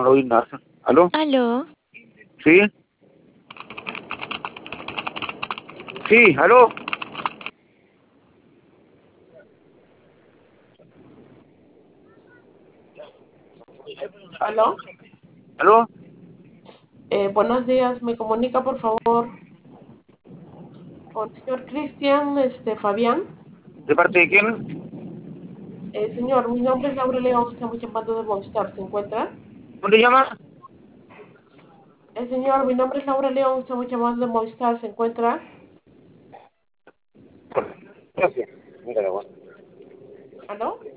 No oí nada. ¿Aló? Aló, ¿Sí? Sí, ¿aló? ¿Aló? ¿Aló? Buenos días, me comunica por favor con el señor Cristian Fabián. ¿De parte de quién? Señor, mi nombre es Laura León, estamos llamando de Movistar, ¿se encuentra? ¿Dónde llama? Señor, mi nombre es Laura León, estamos llamando de Movistar, ¿se encuentra? Gracias. Mira, bueno. ¿Aló?